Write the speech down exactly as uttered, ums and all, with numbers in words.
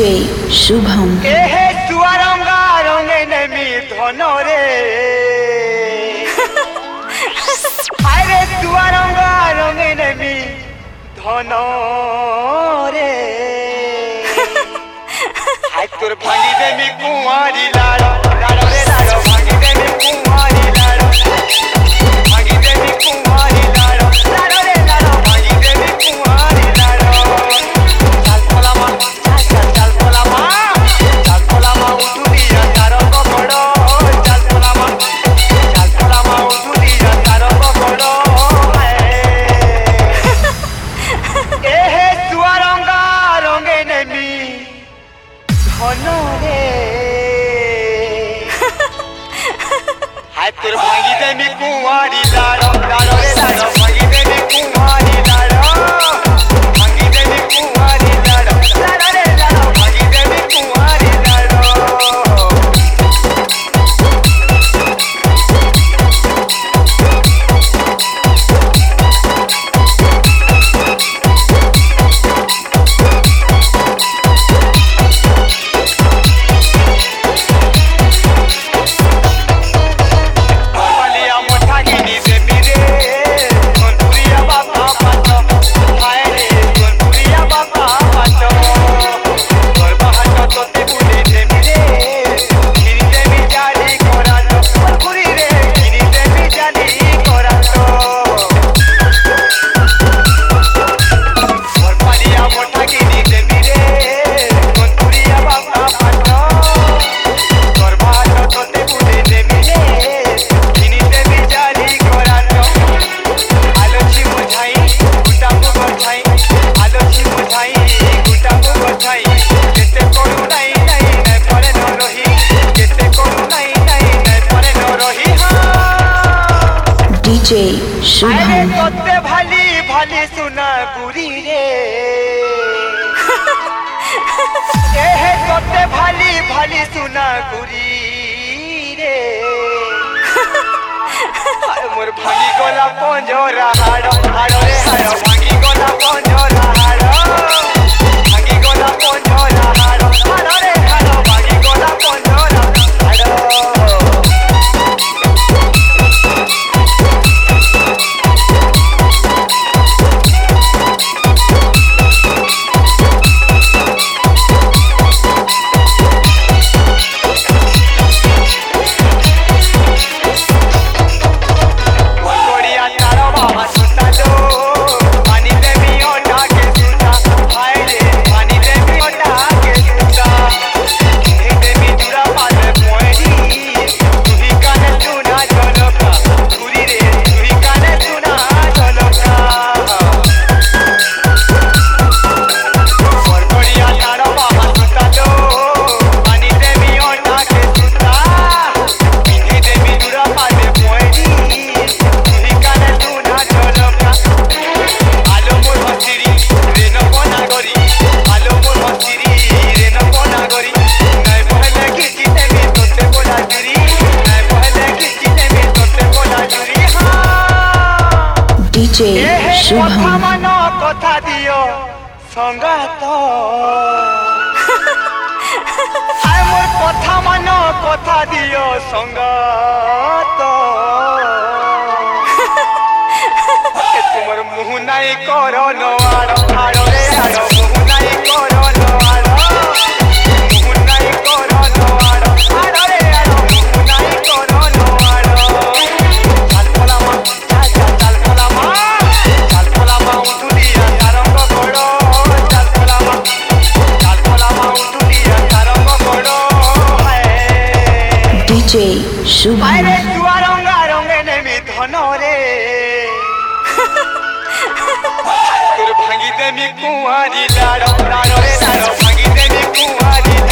DJ Shubham एहे सुआरंगा रंगे नेमी धनरे अरे सुआरंगा रंगे नेमी धनरे हाय तोर भांगी देमी कुंवारी लाड़ो लाड़ो रे लाड़ो भांगी देमी कुंवारी लाड़ो भांगी देमी कुंवारी लाड़ो लाड़ो रे लाड़ो भांगी देमी कुंवारी लाड़ो चल पोला मा चल चल चल पोला मा चल पोला मा उठुलिया तारो बगड़ो चल पोला मा चल पोला मा उठुलिया तारो बगड़ो एहे सुआरंगा रंगे नेमी धनरे हाय तोर भांगी देमी कुंवारी लाड़ो लाड़ो रे लाड़ो भांगी देमी कुंवारी लाड़ो भांगी देमी कुंवारी लाड़ो लाड़ो रे लाड़ो भांगी देमी कुंवारी लाड़ो बलिया मोटा गिनी देमी रे सोनपुरिया बाबा पाटो हाय रे सोनपुरिया बाबा पाटो तोर बहाटो तोते बुली देमी रे गिनी देमी जाली कोरातो पुरी रे गिनी देमी जाली कोरातो तोर बलिया मोटा गिनी देमी रे सोनपुरिया बाबा पाटो तोर बहाटो तोते बुली देमी रे गिनी देमी जाली कोरातो आलोची मुझाई गुटामु गछाई आलोची मुझाई गुटामु गछाई केते करू नाही नाही नाही परे न रही केते करू नाही नाही नाही परे न रही हां डीजे अरे शुभम तोते भाली भाली सुना गुरी रे एहे तोते भाली भाली सुना गुरी रे अरे मोर भांगी गोला पंजोरा हाड़ो हाड़ो रे हाड़ो भांगी गोला पंजोरा हाड़ो भांगी गोला पंजोरा हाड़ो हाड़ो रे हाड़ो भांगी गोला पंजोरा हाड़ो गोड़िया तारो बाबा सुता दो पानी देवी ओटा के सुता हाय रे पानी देवी ओटा के सुता हे देवी जुड़ा पाले मोएरी तू ही काने सुना झलका पूरी रे तू ही काने सुना झलका और गोड़िया तारो बाबा सुता दो पानी देवी ओटा के सुता हे देवी जुड़ा पाले मोएरी तू ही काने सुना झलका आलो मोर हसिरी रे न बना गरी आलो मोर हसिरी रे न बना गरी নাই পহলে কিছি তেমি তোতে बोला जुरी নাই पहले किसी तेमी तोते बोला जुरी हां डीजे एहे कथा शुभम मन कथा दियो संगात आय मोर कथा मन कथा दियो संगात ए तुमर मुह नाई करो नो आड़ो आड़ो रे आड़ो मुह नाई करो नो आड़ो मुह नाई करो नो आड़ो आड़ो रे आड़ो मुह नाई करो नो आड़ो चल पोला मा चल चल चल पोला मा चल पोला मा उठुलिया तारंग गोड़ो चल पोला मा चल पोला मा उठुलिया तारंग गोड़ो हाय डीजे अरे शुभम सुआरंगा रंगे नेमी धनरे तोर भांगी देमी कुंवारी लाड़ो लाड़ो रे लाड़ो भांगी देमी कुंवारी